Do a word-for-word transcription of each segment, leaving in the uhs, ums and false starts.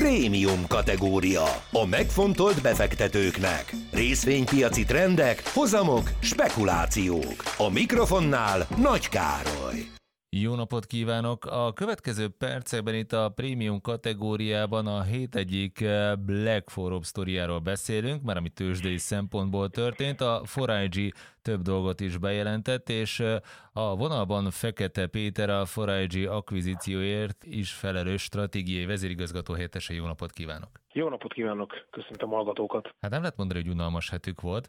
Prémium kategória. A megfontolt befektetőknek. Részvénypiaci trendek, hozamok, spekulációk. A mikrofonnál Nagy Károly. Jó napot kívánok! A következő percekben itt a prémium kategóriában a hét egyik legforróbb sztoriáról beszélünk, már ami tőzsdei szempontból történt. A four I G több dolgot is bejelentett, és a vonalban Fekete Péter, a four I G akvizícióért is felelős stratégiai vezérigazgató helyettese. Jó napot kívánok! Jó napot kívánok! Köszöntöm a hallgatókat! Hát nem lehet mondani, hogy unalmas hetük volt.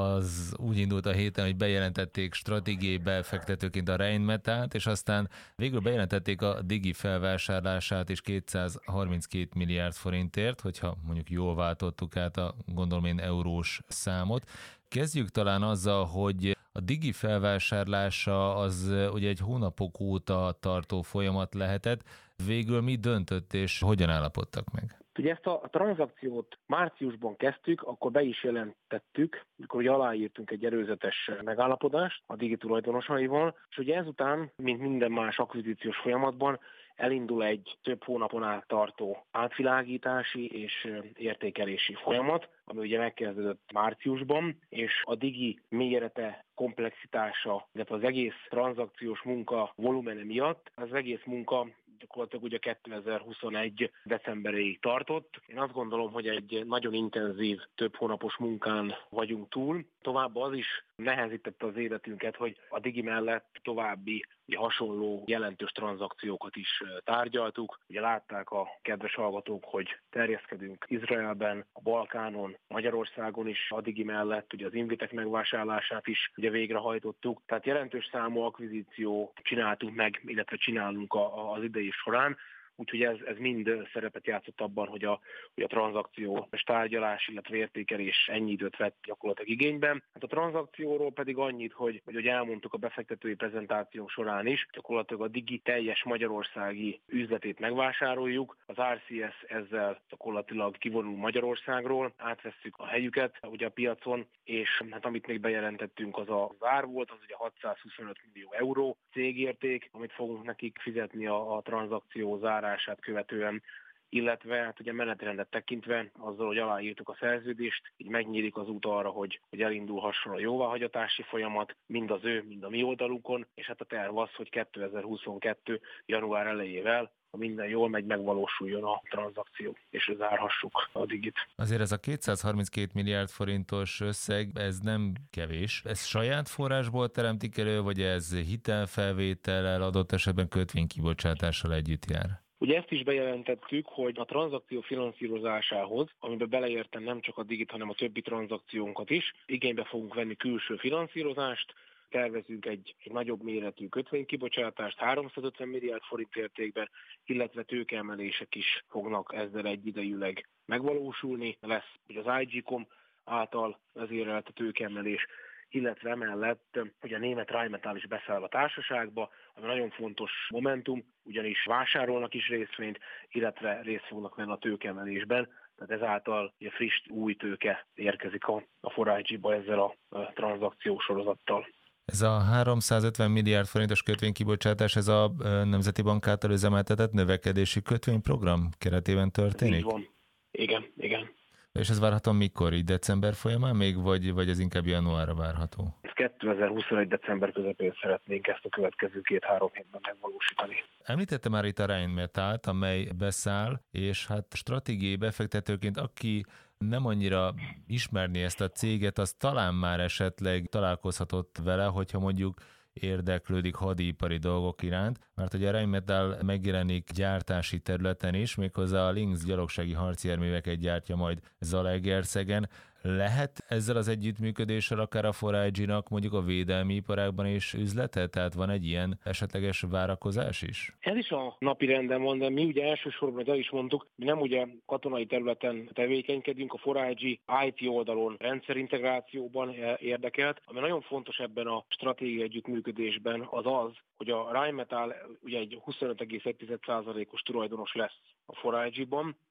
Az úgy indult a héten, hogy bejelentették stratégiai befektetőként a Rheinmetallt, és aztán végül bejelentették a Digi felvásárlását is kétszázharminckét milliárd forintért, hogyha mondjuk jól váltottuk át a, gondolom én, eurós számot. Kezdjük talán azzal, hogy a Digi felvásárlása az ugye egy hónapok óta tartó folyamat lehetett. Végül mi döntött, és hogyan állapodtak meg? Ugye ezt a tranzakciót márciusban kezdtük, akkor be is jelentettük, amikor ugye aláírtunk egy előzetes megállapodást a Digi tulajdonosaival, és ugye ezután, mint minden más akvizíciós folyamatban, elindul egy több hónapon át tartó átvilágítási és értékelési folyamat, ami ugye megkezdődött márciusban, és a Digi mérete, komplexitása, illetve az egész tranzakciós munka volumene miatt az egész munka gyakorlatilag ugye kétezer-huszonegy decemberéig tartott. Én azt gondolom, hogy egy nagyon intenzív, több hónapos munkán vagyunk túl. Továbbá az is nehezítette az életünket, hogy a Digi mellett további hasonló jelentős tranzakciókat is tárgyaltuk. Ugye látták a kedves hallgatók, hogy terjeszkedünk Izraelben, a Balkánon, Magyarországon is a Digi mellett, ugye az Invitek megvásárlását is ugye végrehajtottuk. Tehát jelentős számú akvizíció csináltunk meg, illetve csinálunk a, az idei során. Úgyhogy ez, ez mind szerepet játszott abban, hogy a, hogy a tranzakció tárgyalás, illetve értékelés ennyi időt vett gyakorlatilag igényben. Hát a tranzakcióról pedig annyit, hogy, hogy elmondtuk a befektetői prezentáció során is, gyakorlatilag a Digi teljes magyarországi üzletét megvásároljuk, az R C S ezzel gyakorlatilag kivonul Magyarországról, átvesszük a helyüket ugye a piacon, és hát amit még bejelentettünk, az az ár volt, az ugye hatszázhuszonöt millió euró cégérték, amit fogunk nekik fizetni a, a tranzakció zárását követően, illetve hát ugye menetrendet tekintve, azzal, hogy aláírtuk a szerződést, így megnyílik az út arra, hogy, hogy elindulhasson a jóváhagyatási folyamat, mind az ő, mind a mi oldalunkon, és hát a terv az, hogy kétezer-huszonkettő január elejével, ha minden jól megy, megvalósuljon a tranzakció, és zárhassuk a Digit. Azért ez a kétszázharminckét milliárd forintos összeg, ez nem kevés. Ez saját forrásból teremtik elő, vagy ez hitelfelvétellel, adott esetben kötvénykibocsátással együtt jár? Ugye ezt is bejelentettük, hogy a tranzakció finanszírozásához, amiben beleértem nem csak a Digit, hanem a többi tranzakciónkat is, igénybe fogunk venni külső finanszírozást, tervezünk egy, egy nagyobb méretű kötvénykibocsátást háromszázötven milliárd forint értékben, illetve tőkeemelések is fognak ezzel egyidejűleg megvalósulni. Lesz ugye az I G Com által vezérelt a tőkeemelés, illetve emellett hogy a német Rheinmetall is beszáll a társaságba, ami nagyon fontos momentum, ugyanis vásárolnak is részvényt, illetve részt fognak venni a tőkeemelésben, tehát ezáltal ugye friss új tőke érkezik a, a four I G-ba ezzel a, a tranzakciós sorozattal. Ez a háromszázötven milliárd forintos kötvénykibocsátás, ez a Nemzeti Bank által üzemeltetett növekedési kötvényprogram keretében történik? Így van. Igen, igen. És ez várható mikor? Így december folyamán még, vagy, vagy ez inkább januárra várható? kétezer-huszonegy december közepén szeretnénk ezt a következő két-három hétben megvalósítani. Említette már itt a Rheinmetallt, amely beszáll, és hát stratégiai befektetőként, aki nem annyira ismerni ezt a céget, az talán már esetleg találkozhatott vele, hogyha mondjuk érdeklődik hadipari dolgok iránt, mert ugye a Rheinmetall megjelenik gyártási területen is, méghozzá a Lynx gyalogsági harcjárműveket gyártja majd Zalaegerszegen. Lehet ezzel az együttműködéssel akár a four I G-nak mondjuk a védelmi iparágban is üzlete? Tehát van egy ilyen esetleges várakozás is? Ez is a napi renden van, de mi ugye elsősorban, el is mondtuk, mi nem ugye katonai területen tevékenykedünk, a four I G I T oldalon rendszerintegrációban érdekelt. Ami nagyon fontos ebben a stratégiai együttműködésben az az, hogy a Rheinmetall ugye egy huszonöt egész egy százalékos tulajdonos lesz a four I G-ban,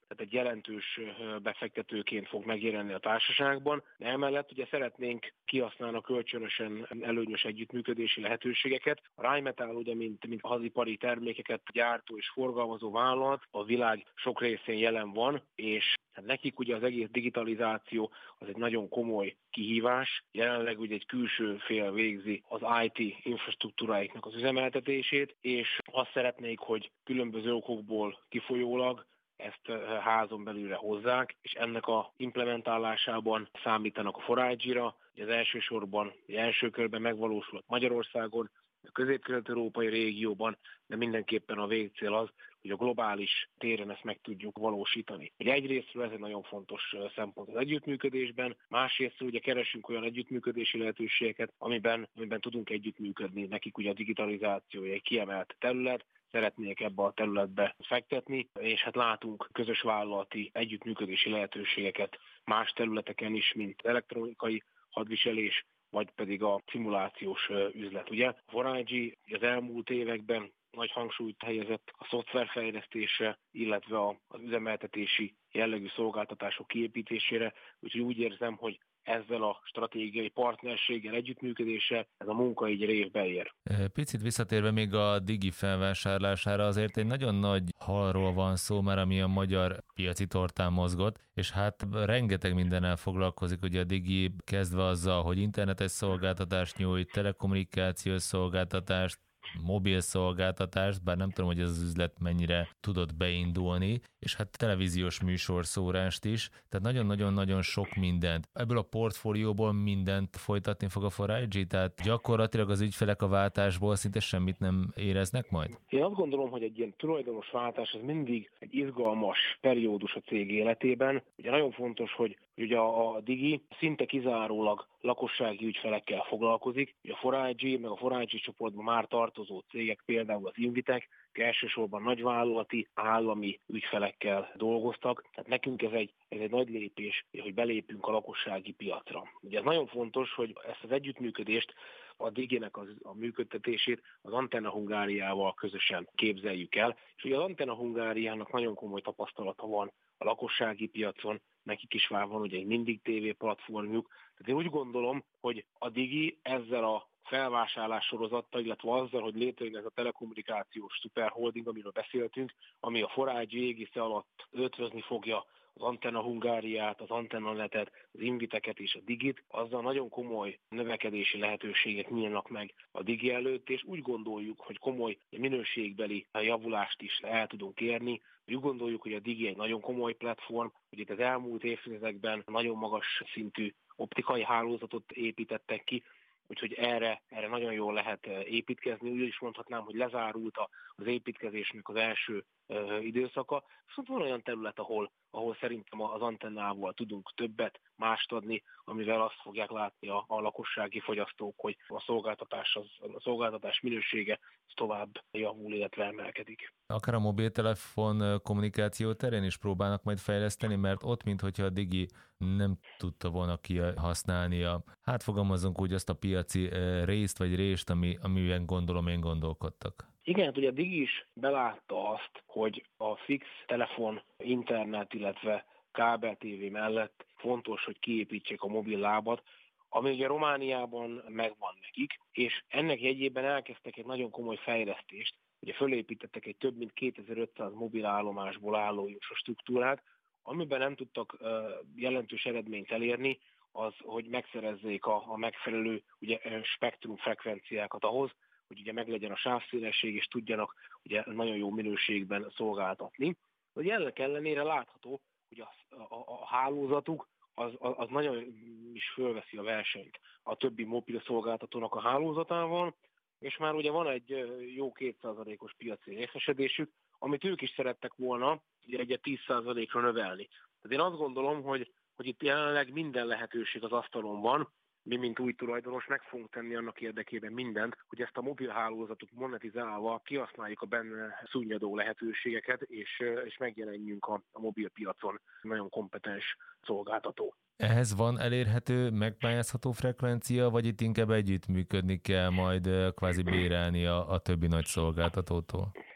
tehát egy jelentős befektetőként fog megjelenni a társaságban, de emellett ugye szeretnénk kihasználni a kölcsönösen előnyös együttműködési lehetőségeket. A Rheinmetall ugye, mint, mint hadipari termékeket gyártó és forgalmazó vállalat a világ sok részén jelen van, és hát nekik ugye az egész digitalizáció az egy nagyon komoly kihívás. Jelenleg ugye egy külső fél végzi az i té infrastruktúráiknak az üzemeltetését, és azt szeretnék, hogy különböző okokból kifolyólag ezt házon belülre hozzák, és ennek a implementálásában számítanak a four I G-ra, az elsősorban, az első körben megvalósulhat Magyarországon, a közép-kelet-európai régióban, de mindenképpen a végcél az, hogy a globális téren ezt meg tudjuk valósítani. Ugye egyrésztről ez egy nagyon fontos szempont az együttműködésben, másrésztről ugye keresünk olyan együttműködési lehetőségeket, amiben, amiben tudunk együttműködni. Nekik ugye a digitalizáció egy kiemelt terület, szeretnék ebbe a területbe fektetni, és hát látunk közös vállalati együttműködési lehetőségeket más területeken is, mint elektronikai hadviselés, vagy pedig a szimulációs üzlet. Ugye a four I G az elmúlt években nagy hangsúlyt helyezett a szoftverfejlesztésre, illetve az üzemeltetési jellegű szolgáltatások kiépítésére, úgyhogy úgy érzem, hogy ezzel a stratégiai partnerséggel, együttműködéssel ez a munka így révbe ér. Picit visszatérve még a Digi felvásárlására, azért egy nagyon nagy halról van szó, már ami a magyar piaci tortán mozgott, és hát rengeteg mindennel foglalkozik, ugye a Digi kezdve azzal, hogy internetes szolgáltatást nyújt, telekommunikációs szolgáltatást, mobil szolgáltatást, bár nem tudom, hogy ez az üzlet mennyire tudott beindulni, és hát televíziós műsorszórást is, tehát nagyon-nagyon-nagyon sok mindent. Ebből a portfólióból mindent folytatni fog a four I G, tehát gyakorlatilag az ügyfelek a váltásból szinte semmit nem éreznek majd? Én azt gondolom, hogy egy ilyen tulajdonos váltás az mindig egy izgalmas periódus a cég életében. Ugye nagyon fontos, hogy ugye a, a Digi szinte kizárólag lakossági ügyfelekkel foglalkozik. Ugye a four I G, meg a four I G csoportban már tartozó cégek, például az Invitek, elsősorban nagyvállalati, állami ügyfelekkel dolgoztak. Tehát nekünk ez egy, ez egy nagy lépés, hogy belépünk a lakossági piacra. Ugye ez nagyon fontos, hogy ezt az együttműködést, a Diginek az, a működtetését az Antenna Hungáriával közösen képzeljük el. És ugye az Antenna Hungáriának nagyon komoly tapasztalata van a lakossági piacon, nekik is már van ugye egy Mindig té vé platformjuk. Tehát én úgy gondolom, hogy a Digi ezzel a felvásárlás sorozattal, illetve azzal, hogy létrejön ez a telekommunikációs szuperholding, amiről beszéltünk, ami a four I G égisze alatt ötvözni fogja az Antenna Hungáriát, az Antenna Netet, az Inviteket és a Digit, azzal nagyon komoly növekedési lehetőségek nyílnak meg a Digi előtt, és úgy gondoljuk, hogy komoly minőségbeli javulást is el tudunk érni. Úgy gondoljuk, hogy a Digi egy nagyon komoly platform, hogy itt az elmúlt évtizedekben nagyon magas szintű optikai hálózatot építettek ki, úgyhogy erre, erre nagyon jól lehet építkezni. Úgy is mondhatnám, hogy lezárult az építkezésnek az első uh, időszaka. Viszont van olyan terület, ahol, ahol szerintem az Antennával tudunk többet, mást adni, amivel azt fogják látni a, a lakossági fogyasztók, hogy a szolgáltatás, az, a szolgáltatás minősége tovább javul, illetve emelkedik. Akár a mobiltelefon kommunikáció terén is próbálnak majd fejleszteni, mert ott, minthogyha a Digi nem tudta volna kihasználni a, hát fogalmazunk úgy, azt a piaci részt vagy rést, ami, amiben gondolom én gondolkodtak. Igen, hát ugye a Digi is belátta azt, hogy a fix telefon, internet, illetve kábel tévé mellett fontos, hogy kiépítsék a mobil lábat, ami ugye Romániában megvan nekik, és ennek jegyében elkezdtek egy nagyon komoly fejlesztést. Ugye fölépítettek egy több mint kétezer-ötszáz mobilállomásból álló infrastruktúrát, amiben nem tudtak uh, jelentős eredményt elérni, az, hogy megszerezzék a, a megfelelő ugye, spektrum frekvenciákat ahhoz, hogy ugye meglegyen a sávszélesség, és tudjanak ugye nagyon jó minőségben szolgáltatni. Ugye ennek ellenére látható, hogy a, a, a hálózatuk az, az nagyon is fölveszi a versenyt a többi mobil szolgáltatónak a hálózatával, és már ugye van egy jó két százalékos piaci részesedésük, amit ők is szerettek volna ugye egy tíz százalékra növelni. Tehát én azt gondolom, hogy, hogy itt jelenleg minden lehetőség az asztalon van, mi, mint új tulajdonos, meg fogunk tenni annak érdekében mindent, hogy ezt a mobil hálózatot monetizálva kihasználjuk a benne szunnyadó lehetőségeket, és, és megjelenjünk a, a mobilpiacon nagyon kompetens szolgáltató. Ehhez van elérhető, megpályázható frekvencia, vagy itt inkább együttműködni kell majd kvázi bérelni a, a többi nagy szolgáltatótól?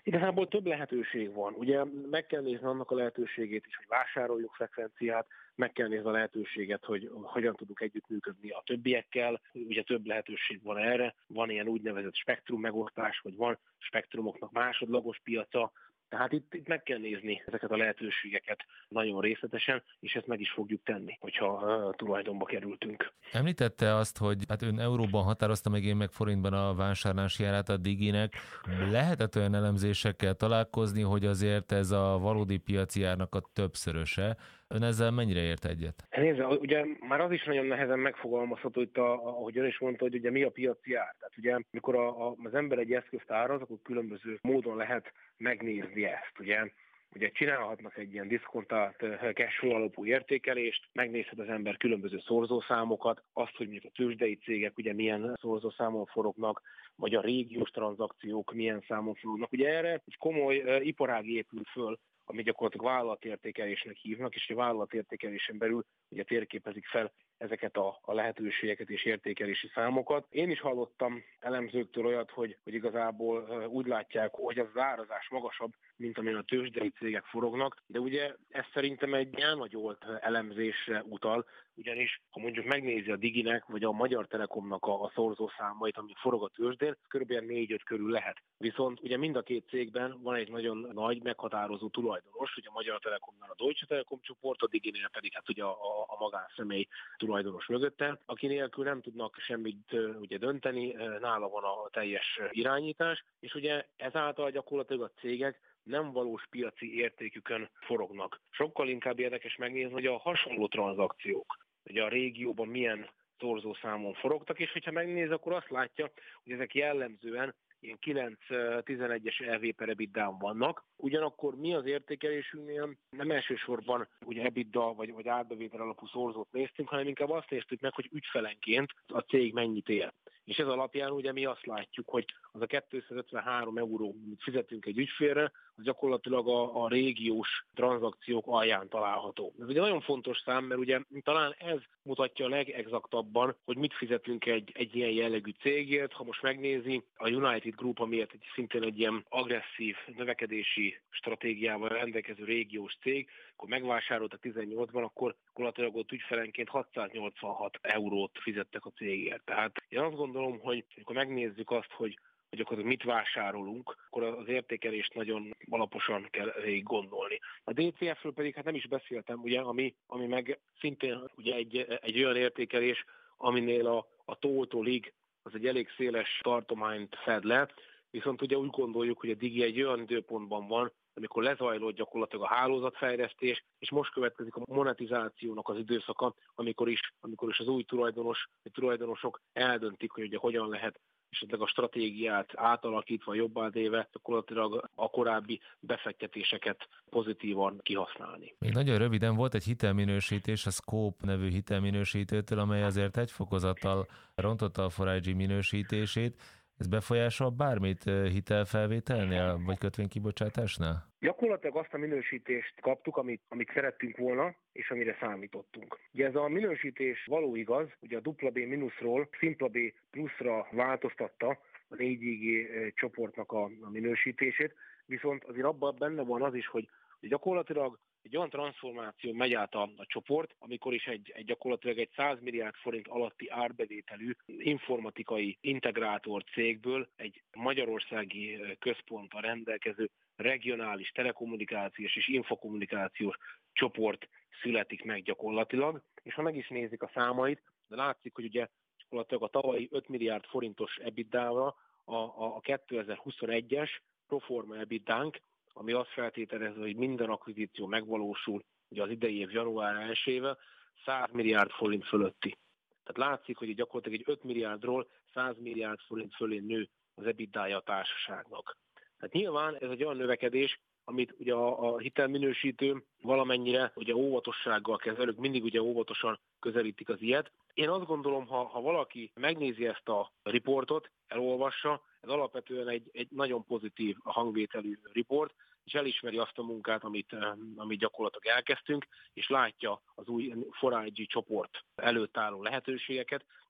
Igazából több lehetőség van. Ugye meg kell nézni annak a lehetőségét is, hogy vásároljunk frekvenciát, meg kell nézni a lehetőséget, hogy hogyan tudunk együttműködni a többiekkel. Ugye több lehetőség van erre, van ilyen úgynevezett spektrum megosztás, vagy van spektrumoknak másodlagos piaca. Tehát itt, itt meg kell nézni ezeket a lehetőségeket nagyon részletesen, és ezt meg is fogjuk tenni, hogyha uh, tulajdonba kerültünk. Említette azt, hogy hát ön euróban határozta meg, én meg forintban a vásárlási árát a Diginek. Lehetett olyan elemzésekkel találkozni, hogy azért ez a valódi piaci árnak a többszöröse. Ön ezzel mennyire ért egyet? Nézze, ugye már az is nagyon nehezen megfogalmazható, itt a, ahogy ön is mondta, hogy ugye mi a piaci ár. Tehát ugye, mikor a, a, az ember egy eszközt áraz, akkor különböző módon lehet megnézni ezt. Ugye, ugye csinálhatnak egy ilyen diszkontált cashflow alapú értékelést, megnézhet az ember különböző szorzószámokat, azt, hogy mondjuk a tőzsdei cégek ugye milyen szorzószámon forognak, vagy a régiós tranzakciók milyen számon forognak. Ugye erre egy komoly uh, iparág épül föl, ami gyakorlatilag vállalatértékelésnek hívnak, és a vállalatértékelésen belül ugye térképezik fel ezeket a, a lehetőségeket és értékelési számokat. Én is hallottam elemzőktől olyat, hogy, hogy igazából úgy látják, hogy az árazás magasabb, mint amilyen a tőzsdei cégek forognak, de ugye ez szerintem egy elnagyolt elemzésre utal, ugyanis ha mondjuk megnézi a Diginek vagy a Magyar Telekomnak a, a szorzószámait, ami forog a tőzsdén, kb. négy-öt körül lehet. Viszont ugye mind a két cégben van egy nagyon nagy meghatározó tulajdonos, ugye a Magyar Telekomnál a Deutsche Telekom csoport, a Diginél pedig hát ugye a, a, a magánszemély tulajdonos mögötte, aki nélkül nem tudnak semmit ugye dönteni, nála van a teljes irányítás, és ugye ezáltal gyakorlatilag a cégek nem valós piaci értékükön forognak. Sokkal inkább érdekes megnézni, hogy a hasonló tranzakciók, ugye a régióban milyen szorzószámon forogtak, és hogyha megnéz, akkor azt látja, hogy ezek jellemzően ilyen kilenc-tizenegyes E V per EBITDA vannak. Ugyanakkor mi az értékelésünknél nem elsősorban ugye EBITDA vagy, vagy árbevétel alapú szorzót néztünk, hanem inkább azt néztük meg, hogy ügyfelenként a cég mennyit ér. És ez alapján ugye mi azt látjuk, hogy az a kétszázötvenhárom euró, amit fizetünk egy ügyfélre, az gyakorlatilag a, a régiós tranzakciók alján található. Ez ugye nagyon fontos szám, mert ugye talán ez mutatja a legexaktabban, hogy mit fizetünk egy, egy ilyen jellegű cégért. Ha most megnézi a United Group, amiért egy, szintén egy ilyen agresszív növekedési stratégiával rendelkező régiós cég, akkor megvásárolta tizennyolcban, akkor gyakorlatilag ott ügyfelenként hatszáznyolcvanhat eurót fizettek a cégért. Tehát én azt gondolom, hogy amikor megnézzük azt, hogy hogy akkor mit vásárolunk, akkor az értékelést nagyon alaposan kell végig gondolni. A dé cé ef-ről pedig hát nem is beszéltem, ugye, ami, ami meg szintén ugye egy, egy olyan értékelés, aminél a, a total-ig az egy elég széles tartományt fed le, viszont ugye úgy gondoljuk, hogy a Digi egy olyan időpontban van, amikor lezajlott gyakorlatilag a hálózatfejlesztés, és most következik a monetizációnak az időszaka, amikor is, amikor is az új tulajdonos, vagy tulajdonosok eldöntik, hogy ugye hogyan lehet esetleg a stratégiát átalakítva, jobbá téve, gyakorlatilag a korábbi befektetéseket pozitívan kihasználni. Még nagyon röviden volt egy hitelminősítés a Scope nevű hitelminősítőtől, amely azért egy fokozattal rontotta a four I G minősítését. Ez befolyásol bármit hitelfelvételnél, vagy kötvénykibocsátásnál? Gyakorlatilag azt a minősítést kaptuk, amit, amit szerettünk volna, és amire számítottunk. Ugye ez a minősítés való igaz, ugye a dupla B mínuszról szimpla B pluszra változtatta a négy I G csoportnak a, a minősítését, viszont azért abban benne van az is, hogy gyakorlatilag egy olyan transformáció megy át a, a csoport, amikor is egy, egy gyakorlatilag egy száz milliárd forint alatti árbevételű informatikai integrátor cégből egy magyarországi központtal rendelkező regionális telekommunikációs és infokommunikációs csoport születik meg gyakorlatilag, és ha meg is nézik a számait, de látszik, hogy ugye gyakorlatilag a tavalyi öt milliárd forintos EBITDA-ra a, a, a kétezer-huszonegyes proforma EBITDA-nk, ami azt feltételező, hogy minden akvizíció megvalósul, ugye az idei év január elsejével, száz milliárd forint fölötti. Tehát látszik, hogy gyakorlatilag egy öt milliárdról száz milliárd forint fölé nő az EBITDA-ja a társaságnak. Tehát nyilván ez egy olyan növekedés, amit ugye a, a hitelminősítő valamennyire ugye óvatossággal kezelők mindig ugye óvatosan közelítik az ilyet. Én azt gondolom, ha, ha valaki megnézi ezt a riportot, elolvassa, ez alapvetően egy, egy nagyon pozitív hangvételű riport, és elismeri azt a munkát, amit, amit gyakorlatilag elkezdtünk, és látja az új four I G csoport előtt álló lehetőségeket,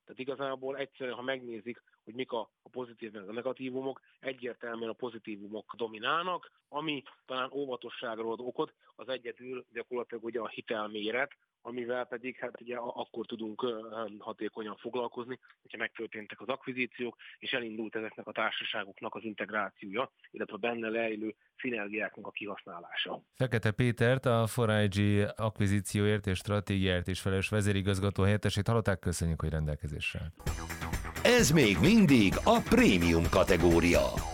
Tehát igazából egyszerűen, ha megnézik, hogy mik a, a pozitív meg a negatívumok, egyértelműen a pozitívumok dominálnak, ami talán óvatosságra ad okot, az egyedül gyakorlatilag ugye a hitelméret, amivel pedig hát ugye akkor tudunk hatékonyan foglalkozni, hogyha megtörténtek az akvizíciók, és elindult ezeknek a társaságoknak az integrációja, illetve benne lejlő szinergiáknak a kihasználása. Fekete Pétert, a four I G akvizícióért és stratégiáért is felelős vezérigazgató helyettesét hallották, köszönjük, hogy rendelkezésre. Ez még mindig a prémium kategória.